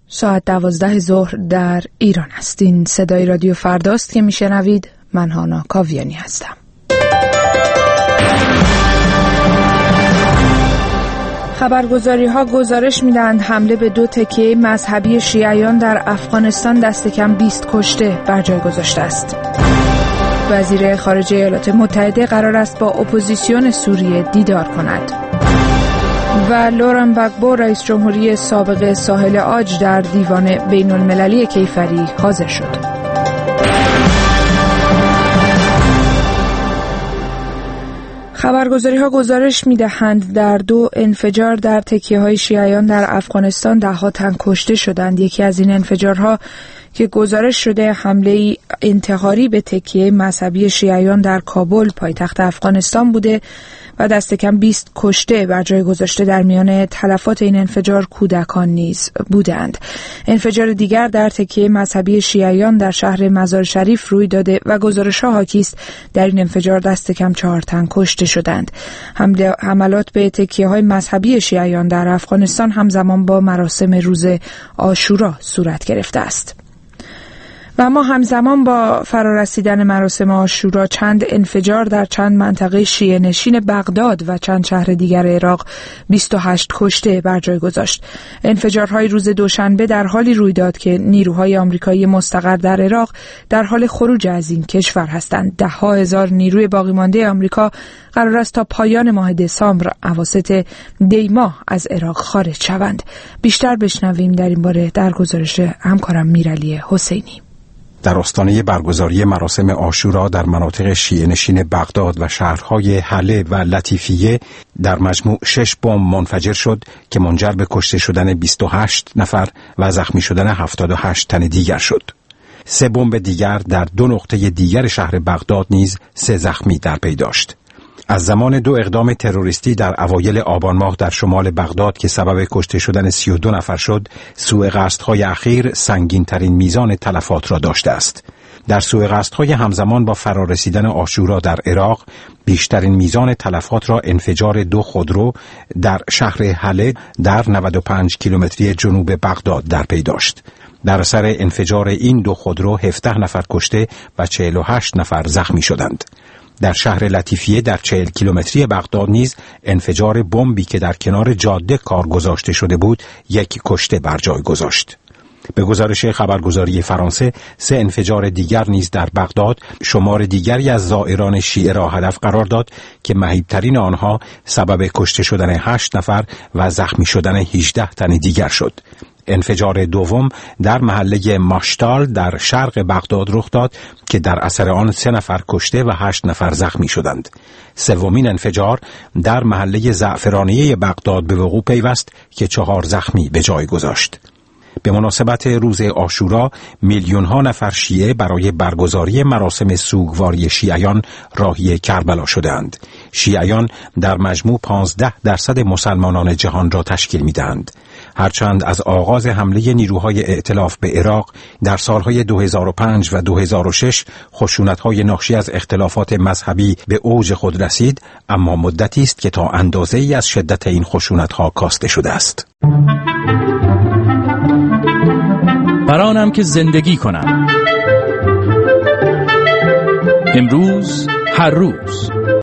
ساعت 12 ظهر در ایران است. این صدای رادیو فرداست که میشنوید. من هانا کاویانی هستم. خبرگزاری‌ها گزارش می‌دهند حمله به 2 تکیه مذهبی شیعیان در افغانستان دست کم 20 کشته بر جای گذاشته است. وزیر خارجه ایالات متحده قرار است با اپوزیسیون سوریه دیدار کند. و لورن بگبو رئیس جمهوری سابق ساحل عاج در دیوان بین المللی کیفری حاضر شد. خبرگزاری‌ها گزارش می‌دهند در 2 انفجار در تکیه‌های شیعیان در افغانستان 10 تن کشته شدند. یکی از این انفجارها که گزارش شده حمله انتحاری به تکیه مذهبی شیعیان در کابل پایتخت افغانستان بوده و دست کم 20 کشته بر جای گذاشته. در میان تلفات این انفجار کودکان نیز بودند. انفجار دیگر در تکیه مذهبی شیعیان در شهر مزار شریف روی داده و گزارش‌ها حاکی است در این انفجار دست کم 4 تن کشته شدند. حملات به تکیه‌های مذهبی شیعیان در افغانستان همزمان با مراسم روز عاشورا صورت گرفته است. و اما همزمان با فرارسیدن مراسم عاشورا چند انفجار در چند منطقه شیعه نشین بغداد و چند شهر دیگر عراق 28 کشته بر جای گذاشت. انفجارهای روز دوشنبه در حالی روی داد که نیروهای آمریکایی مستقر در عراق در حال خروج از این کشور هستند. 10,000 نیروی باقی مانده آمریکا قرار است تا پایان ماه دسامبر اواسط دی ماه از عراق خارج شوند. بیشتر بشنویم در این باره در گزارش همکارم میرعلی حسینی. در آستانه برگزاری مراسم عاشورا در مناطق شیعه نشین بغداد و شهرهای حله و لطیفیه در مجموع 6 بمب منفجر شد که منجر به کشته شدن 28 نفر و زخمی شدن 78 تن دیگر شد. 3 بمب دیگر در 2 نقطه دیگر شهر بغداد نیز 3 زخمی در پی داشت. از زمان 2 اقدام تروریستی در اوایل آبان ماه در شمال بغداد که سبب کشته شدن 32 نفر شد، سوء قصدهای اخیر سنگین‌ترین میزان تلفات را داشته است. در سوء قصدهای همزمان با فرارسیدن عاشورا در عراق، بیشترین میزان تلفات را انفجار 2 خودرو در شهر حله در 95 کیلومتری جنوب بغداد در پی داشت. در اثر انفجار این 2 خودرو 17 نفر کشته و 48 نفر زخمی شدند. در شهر لطیفیه در 40 کیلومتری بغداد نیز انفجار بمبی که در کنار جاده کار گذاشته شده بود 1 کشته بر جای گذاشت. به گزارش خبرگزاری فرانسه 3 انفجار دیگر نیز در بغداد شمار دیگری از زائران شیعه را هدف قرار داد که مهیبترین آنها سبب کشته شدن 8 نفر و زخمی شدن 18 تن دیگر شد. انفجار دوم در محله ماشتال در شرق بغداد رخ داد که در اثر آن 3 نفر کشته و 8 نفر زخمی شدند. سومین انفجار در محله زعفرانیه بغداد به وقوع پیوست که 4 زخمی به جای گذاشت. به مناسبت روز عاشورا میلیون‌ها نفر شیعه برای برگزاری مراسم سوگواری شیعیان راهی کربلا شدند. شیعیان در مجموع 15% مسلمانان جهان را تشکیل می‌دهند. هرچند از آغاز حمله نیروهای ائتلاف به عراق در سالهای 2005 و 2006 خشونت‌های ناشی از اختلافات مذهبی به اوج خود رسید، اما مدتی است که تا اندازه‌ای از شدت این خشونت‌ها کاسته شده است. برانم که زندگی کنم، امروز هر روز.